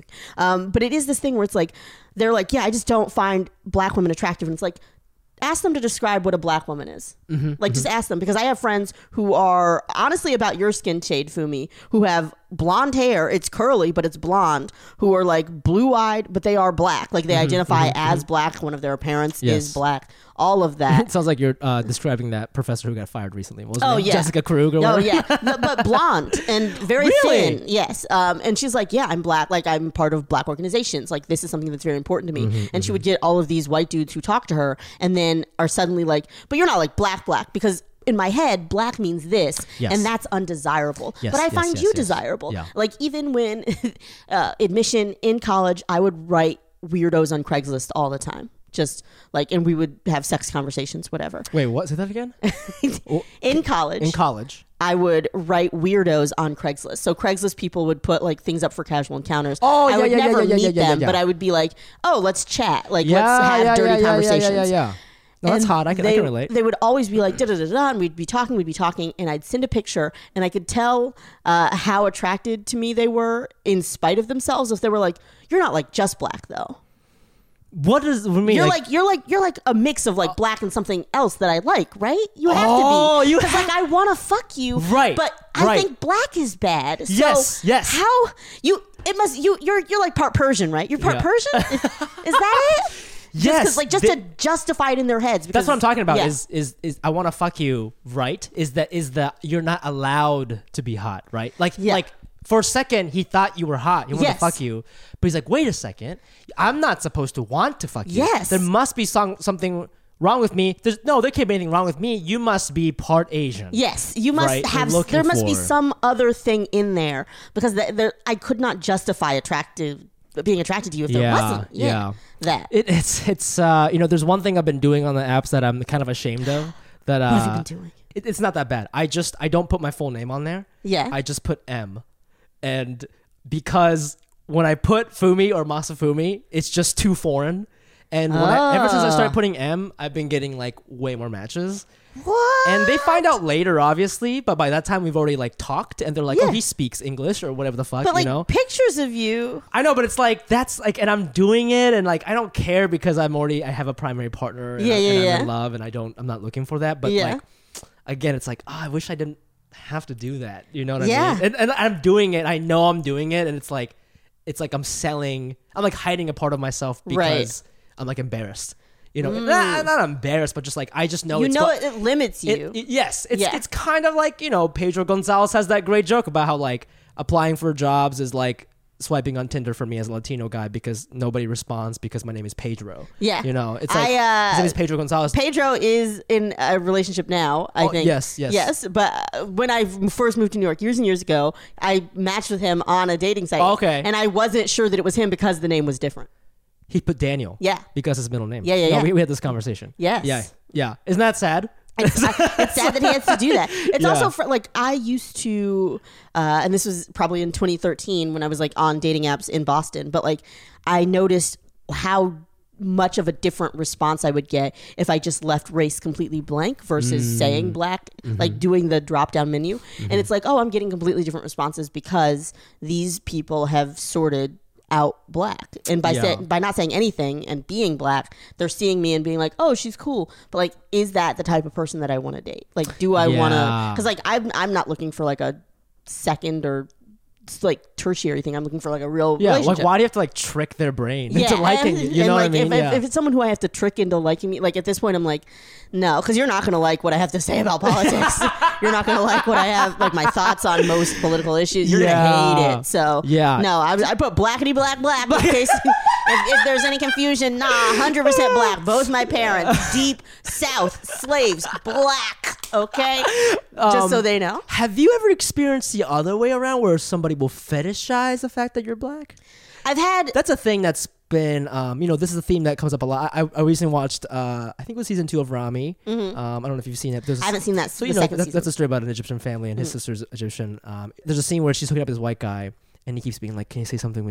But it is this thing where it's like they're like, yeah, I just don't find black women attractive, and it's like, ask them to describe what a black woman is. Just ask them, because I have friends who are honestly about your skin shade, Fumi, who have blonde hair. It's curly, but it's blonde. Who are like blue-eyed, but they are black. Like they identify as black. One of their parents is black. All of that. It sounds like you're describing that professor who got fired recently. What was her name? Yeah. Jessica Krug or whatever. But blonde and very thin. Yes. And she's like, yeah, I'm black. Like I'm part of black organizations. Like this is something that's very important to me. And she would get all of these white dudes who talk to her and then are suddenly like, but you're not like black, because in my head, black means this, and that's undesirable. But I find you desirable. Yeah. Like even when admission in college, I would write weirdos on Craigslist all the time. Just like, and we would have sex conversations, whatever. Wait, what? Say that again? In college, I would write weirdos on Craigslist. So Craigslist people would put like things up for casual encounters. I would never meet them, but I would be like, oh, let's chat. Like, let's have dirty conversations. Yeah. No, that's hot. I can relate. They would always be like, da-da-da-da, and we'd be talking, and I'd send a picture, and I could tell how attracted to me they were in spite of themselves. If they were like, you're not like just black though. What does it mean? You're like a mix of like black and something else that I like, right? You have to be. Because like I want to fuck you, right? But I think black is bad. So yes. How you're like part Persian, right? You're part Persian. Is that it? Yes, just to justify it in their heads. Because, that's what I'm talking about. Is I want to fuck you, right? Is that you're not allowed to be hot, right? Like for a second he thought you were hot. He wanted to fuck you, but he's like, wait a second, I'm not supposed to want to fuck you. Yes, there must be something wrong with me. There can't be anything wrong with me. You must be part Asian. Yes, you must have. There must be some other thing in there, because I could not justify being attracted to you if there wasn't. That it's there's one thing I've been doing on the apps that I'm kind of ashamed of. That what have you been doing? It's not that bad. I don't put my full name on there. Yeah, I just put M, and because when I put Fumi or Masafumi, it's just too foreign. And ever since I started putting M, I've been getting like way more matches. What? And they find out later, obviously, but by that time we've already like talked, and they're like, "Oh, he speaks English or whatever the fuck," But like you know. pictures of you. I know, but it's like that's like, and I'm doing it, and like I don't care because I have a primary partner, and, I'm in love, and I'm not looking for that. But like, again, it's like, I wish I didn't have to do that. You know what I mean? And I'm doing it. I know I'm doing it, and it's like I'm like hiding a part of myself because I'm like embarrassed. You know, not embarrassed, but just like I just know it limits you. It's kind of like, you know, Pedro Gonzalez has that great joke about how like applying for jobs is like swiping on Tinder for me as a Latino guy because nobody responds because my name is Pedro. Yeah, you know, it's like his name is Pedro Gonzalez. Pedro is in a relationship now. I think yes. But when I first moved to New York years and years ago, I matched with him on a dating site. Okay, and I wasn't sure that it was him because the name was different. He put Daniel. Yeah. Because his middle name. Yeah. We had this conversation. Yes. Yeah. Isn't that sad? It's sad that he has to do that. It's also for, like, I used to, and this was probably in 2013 when I was like on dating apps in Boston, but like I noticed how much of a different response I would get if I just left race completely blank versus saying black, like doing the drop down menu. And it's like, oh, I'm getting completely different responses because these people have sorted out black, and by not saying anything and being black, they're seeing me and being like, oh, she's cool, but like, is that the type of person that I want to date? Like, do I want to, because like I'm not looking for like a second or like tertiary thing. I'm looking for like a real relationship. Like, why do you have to like trick their brain into liking you? You know like, what I mean? If it's someone who I have to trick into liking me, like at this point I'm like, no, because you're not going to like what I have to say about politics. You're not going to like what I have, like my thoughts on most political issues. You're going to hate it. So no, I put blackity black in case if there's any confusion. Nah, 100% black. Both my parents, deep South, slaves, black. Okay, just so they know. Have you ever experienced the other way around where somebody will fetishize the fact that you're black? That's a thing that's been, this is a theme that comes up a lot. I recently watched, I think it was season 2 of Rami. I don't know if you've seen it. I haven't seen that. So, that's a story about an Egyptian family and his sister's Egyptian. There's a scene where she's hooking up with this white guy and he keeps being like, can you say something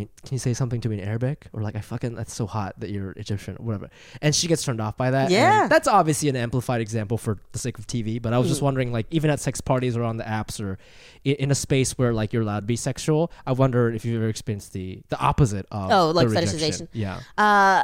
to me in Arabic? Or like, that's so hot that you're Egyptian or whatever. And she gets turned off by that. Yeah. And that's obviously an amplified example for the sake of TV. But I was just wondering, like, even at sex parties or on the apps or in a space where like you're allowed to be sexual, I wonder if you've ever experienced the opposite of like rejection. fetishization. Yeah.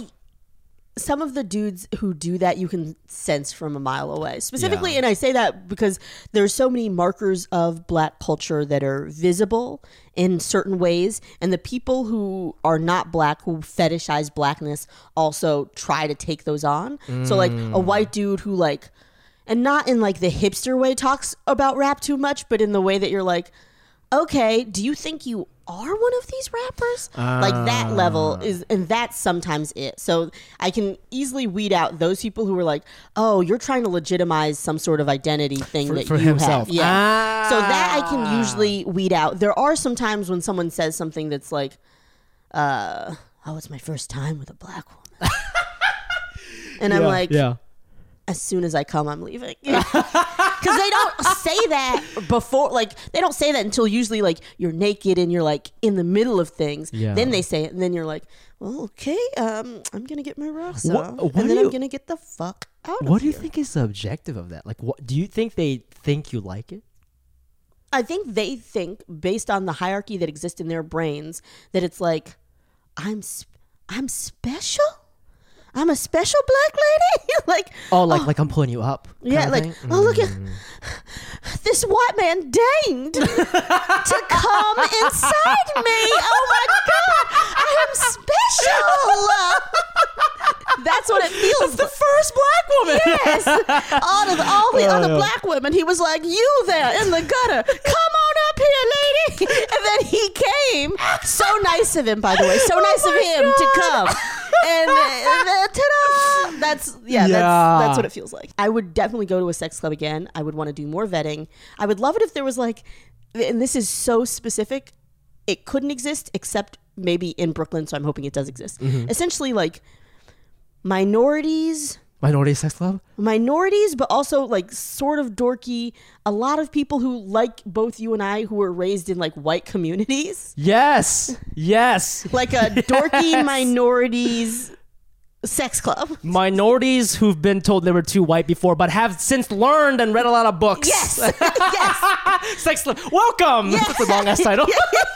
Some of the dudes who do that you can sense from a mile away. Specifically, and I say that because there's so many markers of black culture that are visible in certain ways, and the people who are not black, who fetishize blackness, also try to take those on. So like a white dude who like, and not in like the hipster way talks about rap too much, but in the way that you're like, okay, do you think you are one of these rappers? Like that level is, and that's sometimes it. So I can easily weed out those people who are like, oh, you're trying to legitimize some sort of identity thing for you himself. have. Yeah. So that I can usually weed out. There are some times when someone says something that's like, oh, it's my first time with a black woman. And I'm like, as soon as I come, I'm leaving. Because they don't say that before, like, they don't say that until usually, like, you're naked and you're, like, in the middle of things. Yeah. Then they say it, and then you're like, well, okay, I'm going to get my rocks off, and then I'm going to get the fuck out of What do you here. think is the objective of that? Like, what do you think they think you like it? I think they think, based on the hierarchy that exists in their brains, that it's like, I'm special? I'm a special black lady? like I'm pulling you up. Yeah, like, look at this white man deigned to come inside me. Oh my God, I am special. That's what it feels. That's the first black woman. Yes, all the other black women. He was like, you there in the gutter, come on up here, lady. And then he came. So nice of him, by the way. So nice of him to come. And ta-da! That's what it feels like. I would definitely go to a sex club again. I would want to do more vetting. I would love it if there was like, and this is so specific, it couldn't exist except maybe in Brooklyn, so I'm hoping it does exist. Essentially, like, minorities Minority sex club? Minorities, but also like sort of dorky. A lot of people who like both you and I who were raised in like white communities. Yes. Yes. Like a dorky minorities sex club. Minorities who've been told they were too white before, but have since learned and read a lot of books. Yes. Yes. Sex club. Welcome. Yeah. That's a long ass title.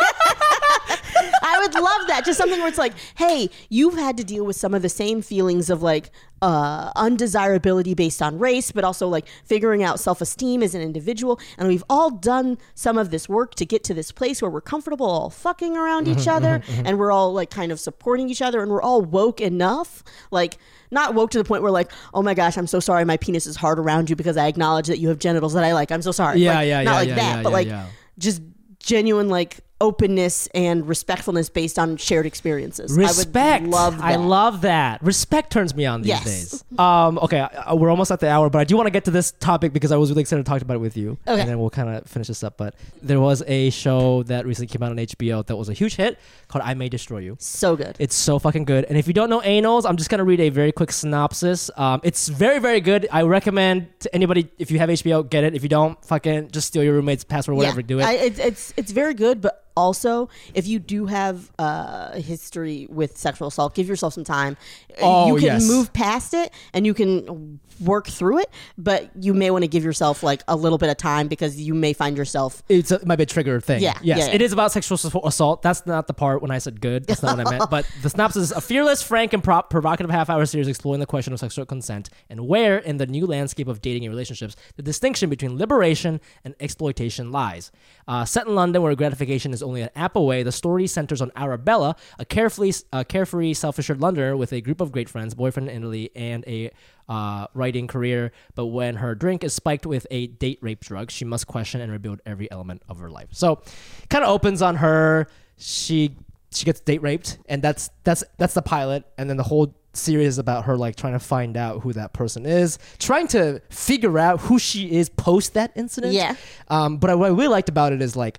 I would love that. Just something where it's like, hey, you've had to deal with some of the same feelings of like undesirability based on race, but also like figuring out self-esteem as an individual. And we've all done some of this work to get to this place where we're comfortable all fucking around each other and we're all like kind of supporting each other and we're all woke enough. Like, not woke to the point where like, oh my gosh, I'm so sorry my penis is hard around you because I acknowledge that you have genitals that I like. I'm so sorry. Yeah, like, yeah, not yeah, like yeah, that, yeah, but yeah, like yeah. just genuine like openness and respectfulness based on shared experiences. Respect. I would love that. I love that. Respect turns me on these Yes. days. Okay, we're almost at the hour, but I do want to get to this topic because I was really excited to talk about it with you. Okay. And then we'll kind of finish this up. But there was a show that recently came out on HBO that was a huge hit called I May Destroy You. So good. It's so fucking good. And if you don't know Anals, I'm just going to read a very quick synopsis. It's very, very good. I recommend to anybody, if you have HBO, get it. If you don't, fucking just steal your roommate's password, whatever, do it. It's very good, but also, if you do have a history with sexual assault, give yourself some time. Oh, you can yes. move past it and you can work through it, but you may want to give yourself like a little bit of time because you may find yourself. It might be a trigger thing. Yeah, Yes. yeah, yeah. It is about sexual assault. That's not the part when I said good. That's not what I meant. But the synopsis is a fearless, frank, and provocative half-hour series exploring the question of sexual consent and where, in the new landscape of dating and relationships, the distinction between liberation and exploitation lies. Set in London, where gratification is only an app away, the story centers on Arabella, a carefree, self-assured Londoner with a group of great friends, boyfriend in Italy, and a writing career. But when her drink is spiked with a date rape drug, she must question and rebuild every element of her life. So, kind of opens on her. She gets date raped, and that's the pilot, and then the whole series is about her like trying to find out who that person is, trying to figure out who she is post that incident. Yeah. But what I really liked about it is like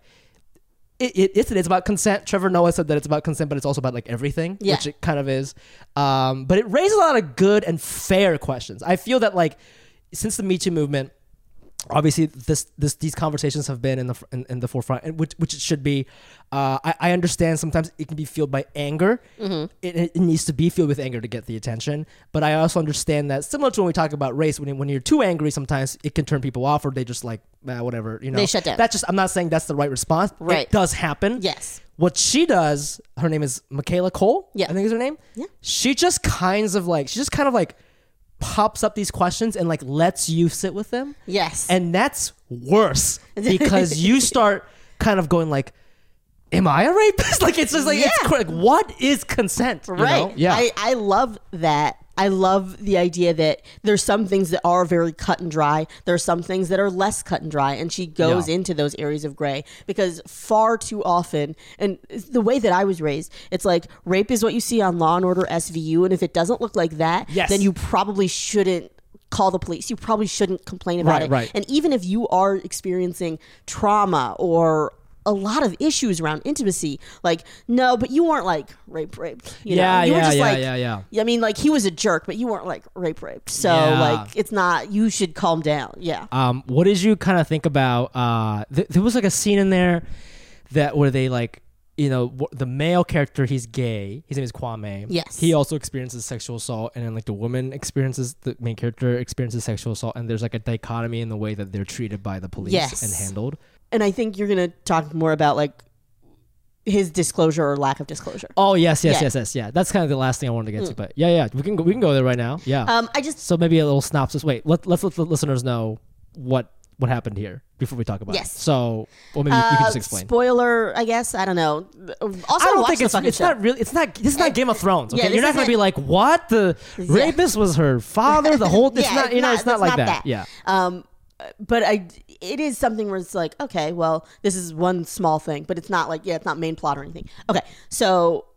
it's about consent. Trevor Noah said that it's about consent, but it's also about like everything, Yeah. which it kind of is. But it raises a lot of good and fair questions. I feel that like since the Me Too movement, obviously these conversations have been in the forefront, and which it should be. I understand sometimes it can be fueled by anger. Mm-hmm. It needs to be fueled with anger to get the attention. But I also understand that similar to when we talk about race, when you're too angry, sometimes it can turn people off, or they just like whatever, you know. They shut down. That's just, I'm not saying that's the right response. Right. It does happen. Yes. What she does, her name is Michaela Cole. Yeah. I think is her name. Yeah. She just kind of like pops up these questions and like lets you sit with them. Yes. And that's worse because you start kind of going like, am I a rapist? Like, it's just like, Yeah. it's like, what is consent? You Right. know? Yeah. I love that. I love the idea that there's some things that are very cut and dry. There are some things that are less cut and dry. And she goes Yeah. into those areas of gray because far too often, and the way that I was raised, it's like rape is what you see on Law and Order SVU. And if it doesn't look like that, Yes. then you probably shouldn't call the police. You probably shouldn't complain about Right, it. right. And even if you are experiencing trauma or a lot of issues around intimacy, like, no, but you weren't like raped. You know? You were just like, yeah. I mean, like, he was a jerk, but you weren't like raped. So Yeah. like, it's not, you should calm down. Yeah. What did you kind of think about? There was like a scene in there where they like, you know, the male character, he's gay. His name is Kwame. Yes. He also experiences sexual assault, and then like the main character experiences sexual assault, and there's like a dichotomy in the way that they're treated by the police Yes. and handled. And I think you're going to talk more about like his disclosure or lack of disclosure. Oh yes. Yeah. Yeah, that's kind of the last thing I wanted to get to, but yeah, we can go there right now. Yeah. I just, So maybe a little synopsis. Wait, let's let the listeners know what happened here before we talk about Yes. it. So, well, maybe you can just explain. Spoiler, I guess. I don't know. Also, I don't watch think the it's fucking show. not really. It's not. This is not Game of Thrones. Okay, Yeah, you're this not going to isn't- be like, what, the rapist was her father. The whole. It's Yeah, not. You know, it's not that's like not that. that. Yeah. But it is something where it's like, okay, well, this is one small thing, but it's not like, it's not main plot or anything. Okay, so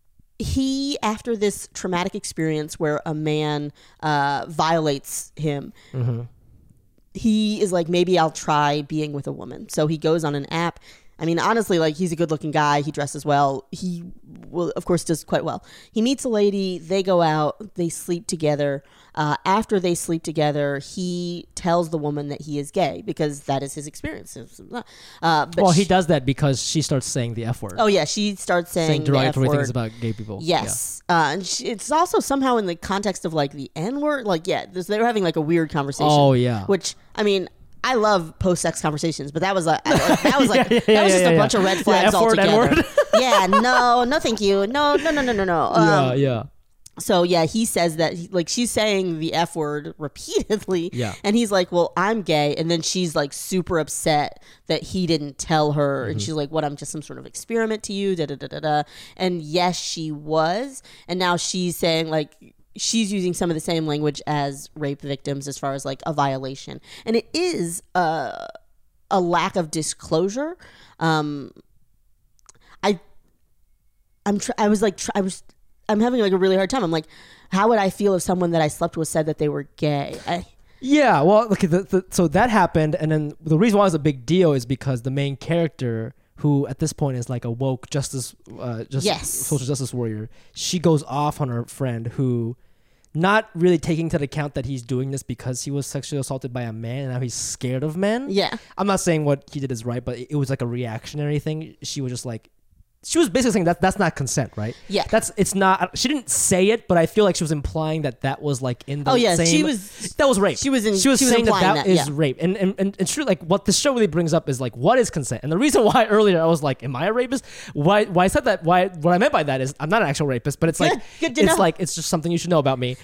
he, after this traumatic experience where a man violates him, he is like, maybe I'll try being with a woman. So he goes on an app. I mean, honestly, like, he's a good-looking guy. He dresses well. He, will, of course, does quite well. He meets a lady. They go out. They sleep together. After they sleep together, he tells the woman that he is gay because that is his experience. But he does that because she starts saying the F word. Oh, yeah. She starts saying the F derogatory word. things about gay people. Yes. And it's also somehow in the context of, like, the N word. Like, yeah, they were having, like, a weird conversation. Oh, yeah. Which, I mean, I love post-sex conversations, but that was just a bunch of red flags F-word, altogether. N-word. Yeah, no, thank you. No. Yeah. So yeah, he says that she's saying the F word repeatedly. Yeah. And he's like, well, I'm gay. And then she's like super upset that he didn't tell her. And she's like, what, I'm just some sort of experiment to you, da da da da da. And yes, she was. And now she's saying like, she's using some of the same language as rape victims as far as like a violation. And it is a lack of disclosure. I'm having like a really hard time. I'm like, how would I feel if someone that I slept with said that they were gay? Yeah, well, look, so that happened, and then the reason why it's a big deal is because the main character, who at this point is like a woke social justice warrior, she goes off on her friend who, not really taking into account that he's doing this because he was sexually assaulted by a man and now he's scared of men. Yeah. I'm not saying what he did is right, but it was like a reactionary thing. She was just like, she was basically saying that's not consent, right? Yeah. It's not, she didn't say it, but I feel like she was implying that was like in the same. That was rape. She was saying implying that is rape. And true, like what the show really brings up is like, what is consent? And the reason why earlier I was like, am I a rapist? Why I said that, what I meant by that is I'm not an actual rapist, but it's like, Good to know. like, it's just something you should know about me.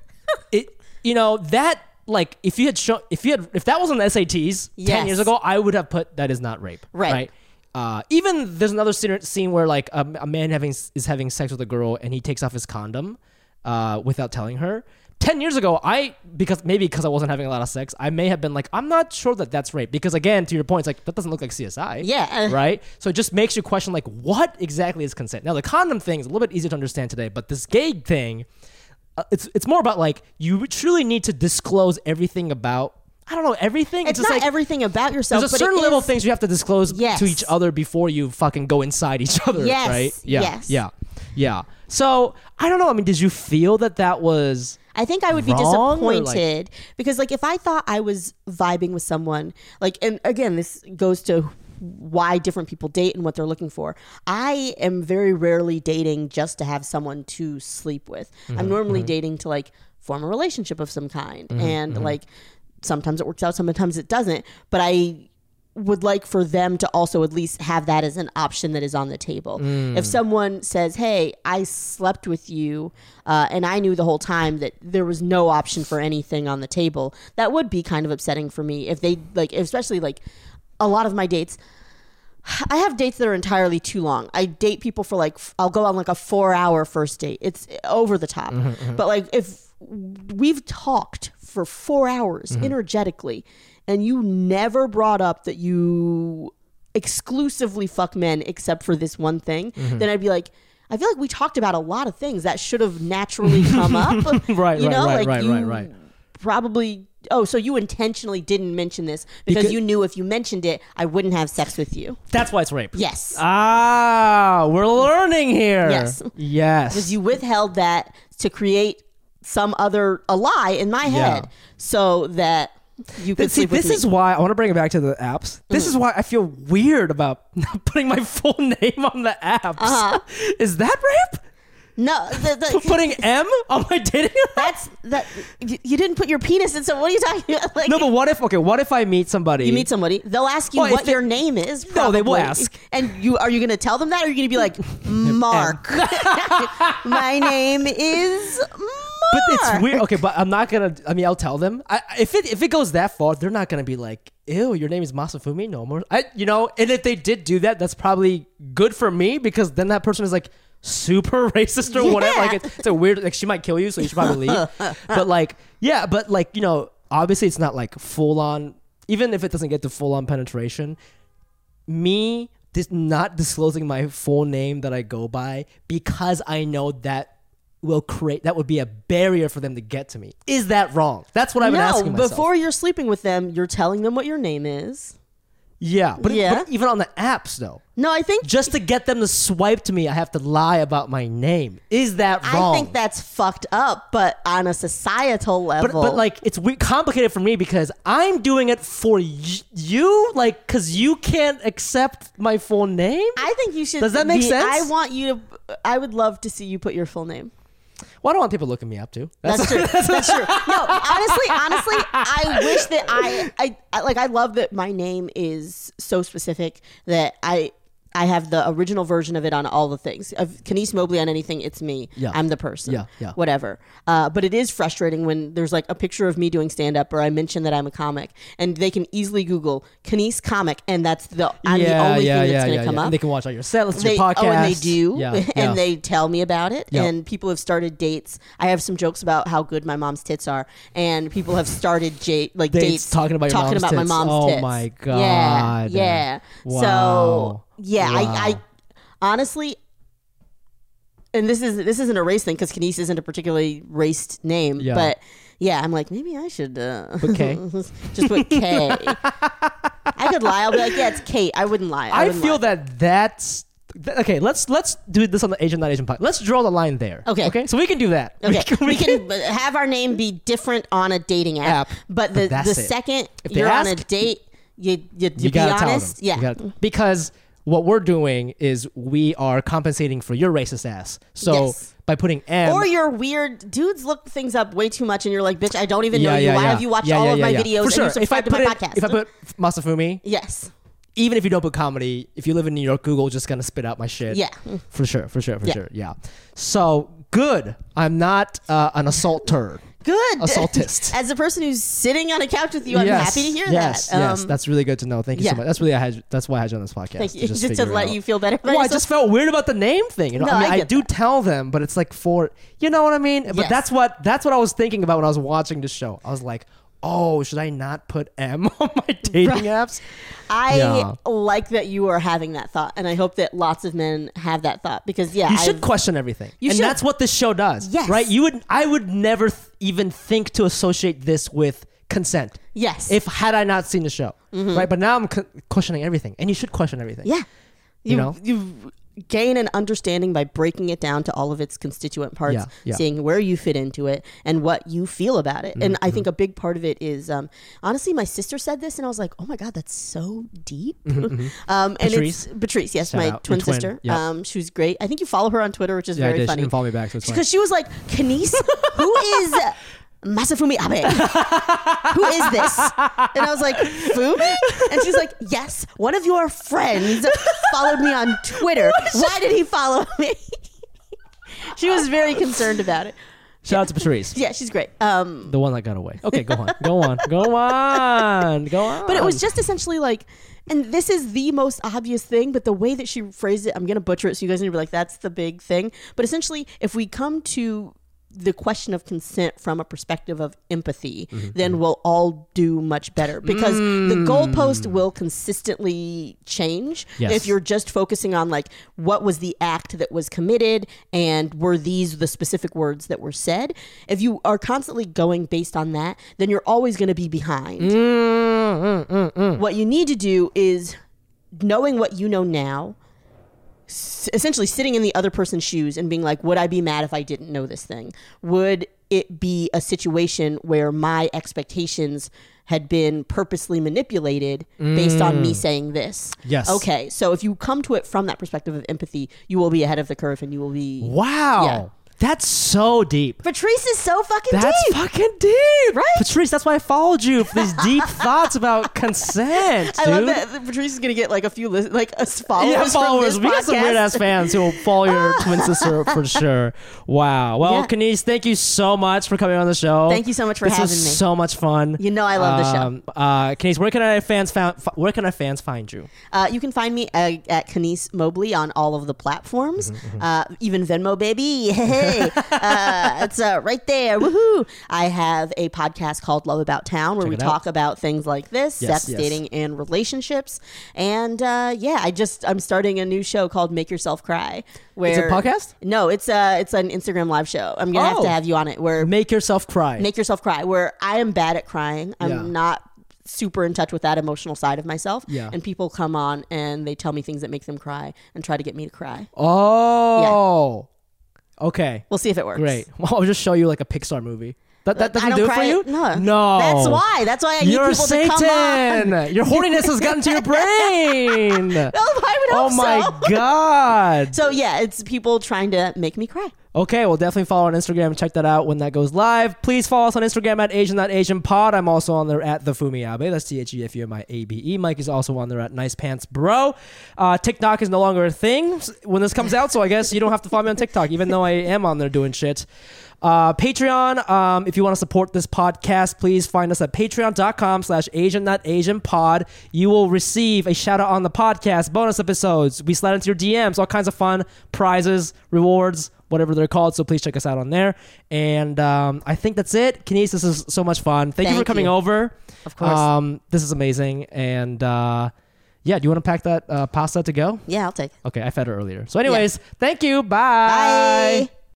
That, like, if that was on the SATs 10 years ago, I would have put that is not rape. Right. Even there's another scene where like a man is having sex with a girl and he takes off his condom without telling her. 10 years ago, because I wasn't having a lot of sex, I may have been like, I'm not sure that that's rape. Because again, to your point, it's like, that doesn't look like CSI. Yeah. Right? So it just makes you question like, what exactly is consent? Now the condom thing is a little bit easier to understand today, but this gay thing, it's more about like, you truly need to disclose everything about, I don't know, everything. It's just not like, everything about yourself. there's a certain level of things you have to disclose Yes. to each other before you fucking go inside each other, Yes. right? Yeah, Yes. yeah. So, I don't know. I mean, did you feel that was... I think I would be wrong, or, disappointed because like if I thought I was vibing with someone, like, and again, this goes to why different people date and what they're looking for. I am very rarely dating just to have someone to sleep with. I'm normally dating to like form a relationship of some kind. And like sometimes it works out, sometimes it doesn't. But I would like for them to also at least have that as an option that is on the table. If someone says, hey, I slept with you and I knew the whole time that there was no option for anything on the table, that would be kind of upsetting for me. If they like, especially like a lot of my dates, I have dates that are entirely too long. I date people for like, I'll go on like a 4-hour first date. It's over the top. But like if we've talked for 4 hours energetically and you never brought up that you exclusively fuck men except for this one thing, then I'd be like, I feel like we talked about a lot of things that should have naturally come up. Right. Probably, so you intentionally didn't mention this because you knew if you mentioned it, I wouldn't have sex with you. That's why it's rape. Yes. We're learning here. Yes. Yes. Because you withheld that to create a lie in my head so that you could sleep with this me. is why I want to bring it back to the apps. This is why I feel weird about not putting my full name on the apps. Is that rape? No, Putting M on my dating app? You didn't put your penis in. So what are you talking about? Like, No, but what if I meet somebody? you meet somebody, they'll ask you what your name is. No, they will probably. ask. And are you going to tell them that, or are you going to be like, Mark? My name is Mark. But it's weird. Okay, but I'm not gonna. I mean, I'll tell them. If it goes that far, they're not gonna be like, "Ew, your name is Masafumi." No more. And if they did do that, that's probably good for me because then that person is like super racist or whatever. Like it's a weird. Like she might kill you, so you should probably leave. But obviously it's not like full on. Even if it doesn't get to full on penetration, me not disclosing my full name that I go by because I know that would be a barrier for them to get to me. Is that wrong? That's what I've been asking myself. Before you're sleeping with them, you're telling them what your name is. Yeah, but Yeah. even on the apps though, No, I think just to get them to swipe to me, I have to lie about my name. Is that wrong? I think that's fucked up, but on a societal level. But like it's complicated for me because I'm doing it for you, like because you can't accept my full name. I think you should. Does that make sense? I want you to. I would love to see you put your full name. Well, I don't want people looking me up too. That's true. That's true. No, honestly, I wish that I love that my name is so specific that I have the original version of it on all the things. Of Kenice Mobley on anything, it's me. Yeah. I'm the person. Yeah. Whatever. But it is frustrating when there's like a picture of me doing stand up or I mention that I'm a comic and they can easily Google Kenice comic and that's I'm the only thing that's going to come up. And they can watch all your set lists, They, your podcast. and they do, Yeah. and they tell me about it. Yeah. And people have started dates. I have some jokes about how good my mom's tits are, and people have started dates talking about your mom's my tits. mom's Oh tits. my God. Yeah. Wow. So yeah, Wow. I honestly. And this isn't a race thing because Kenice isn't a particularly raced name, Yeah. but yeah, I'm like maybe I should Put K? just put K. I could lie. I'll be like, yeah, it's Kate. I wouldn't lie. I wouldn't feel lie. that's okay. Let's do this on the Asian Not Asian podcast. Let's draw the line there. Okay. So we can do that. Okay, we can have our name be different on a dating app, but the that's it. second If they you're on a ask, date, you be gotta tell honest. them. Yeah, You because what we're doing is we are compensating for your racist ass. So Yes. by putting M or your weird dudes look things up way too much, and you're like, bitch, I don't even know you. Why have you watched all of my videos For sure. and you subscribe to my podcast? If I put Masafumi, yes, even if you don't put comedy, if you live in New York, Google's just gonna spit out my shit. Yeah. For sure. Yeah. Sure. Yeah. So good. I'm not an assaulter. good. Assaultist. As a person who's sitting on a couch with you, I'm happy to hear yes, that. Yes, that's really good to know. Thank you yeah. so much. That's why I had you on this podcast. thank you. Just figure to it let out. you feel better about Well, I yourself. just felt weird about the name thing. You know, No, I mean, I I get do that. tell them, but it's like you know what I mean? But Yes. that's what I was thinking about when I was watching the show. I was like, oh, should I not put M on my dating apps? I like that you are having that thought, and I hope that lots of men have that thought because You should question everything. You and should. that's what this show does. Yes. Right? I would never even think to associate this with consent. Yes. Had I not seen the show. Right? But now I'm questioning everything. And you should question everything. Yeah. You know? You gain an understanding by breaking it down to all of its constituent parts, Yeah. seeing where you fit into it and what you feel about it. And I think a big part of it is, honestly, my sister said this and I was like, oh my God, that's so deep. And Patrice? it's Patrice, yes, Shout my out. twin Your twin. sister. Yeah. She was great. I think you follow her on Twitter, which is Yeah, I very did. She funny. didn't follow me back, so it's fine. Because she was like, Kenice, who is Masafumi Abe? Who is this? And I was like, Fumi? And she's like, yes, one of your friends followed me on Twitter. Why did he follow me? She was very concerned about it. Shout out to Patrice. Yeah, she's great. The one that got away. Okay, go on. Go on. Go on. Go on. But it was just essentially like, and this is the most obvious thing, but the way that she phrased it, I'm going to butcher it so you guys need to be like, that's the big thing. But essentially, if we come to the question of consent from a perspective of empathy, then we'll all do much better because the goalpost will consistently change Yes. if you're just focusing on like what was the act that was committed and were these the specific words that were said. If you are constantly going based on that, then you're always going to be behind. What you need to do is knowing what you know now, essentially sitting in the other person's shoes and being like, would I be mad if I didn't know this thing? Would it be a situation where my expectations had been purposely manipulated based on me saying this? Yes. Okay. So if you come to it from that perspective of empathy, you will be ahead of the curve and you will be. Wow. Yeah. That's so deep. Patrice is so fucking That's deep. fucking deep. Right? Patrice, that's why I followed you for these deep thoughts about consent, dude. I love that Patrice is going to get like a few followers. Yeah, from followers. this We got some podcast. weird ass fans who will follow your twin sister for sure. Wow. Well, Yeah. Kenice, thank you so much for coming on the show. Thank you so much for this having was me. so much fun. You know I love the show. Kenice, where can our fans find you? You can find me at Kenice Mobley on all of the platforms, even Venmo, baby. Hey, it's right there. Woohoo! I have a podcast called Love About Town where Check we it out. talk about things like this, Yes, sex, yes. dating, and relationships. And I'm starting a new show called Make Yourself Cry. Where It's a podcast? No, it's an Instagram live show. I'm gonna have Oh. to have you on it. Where Make yourself cry. Make Yourself Cry, where I am bad at crying. I'm Yeah. not super in touch with that emotional side of myself. Yeah. And people come on and they tell me things that make them cry and try to get me to cry. Oh. Okay. We'll see if it works. Great. Well, I'll just show you like a Pixar movie. That I doesn't don't do it cry. for you? No. That's why I need You're people Satan. to come on. Your horniness has gotten to your brain. Well, I would hope Oh my so. God. So yeah, it's people trying to make me cry. Okay, well, definitely follow on Instagram and check that out when that goes live. Please follow us on Instagram at Asian.AsianPod. I'm also on there at the Fumiabe. That's TheFumiAbe. Mike is also on there at Nice Pants Bro. TikTok is no longer a thing when this comes out, so I guess you don't have to follow me on TikTok, even though I am on there doing shit. Patreon, if you want to support this podcast, please find us at patreon.com/Asian.AsianPod. You will receive a shout out on the podcast, bonus episodes. We slide into your DMs, all kinds of fun, prizes, rewards, whatever they're called. So please check us out on there. And I think that's it. Kenise, this is so much fun. Thank you for coming over. Of course. This is amazing. And yeah, do you want to pack that pasta to go? Yeah, I'll take it. Okay, I fed her earlier. So anyways, thank you. Bye. Bye.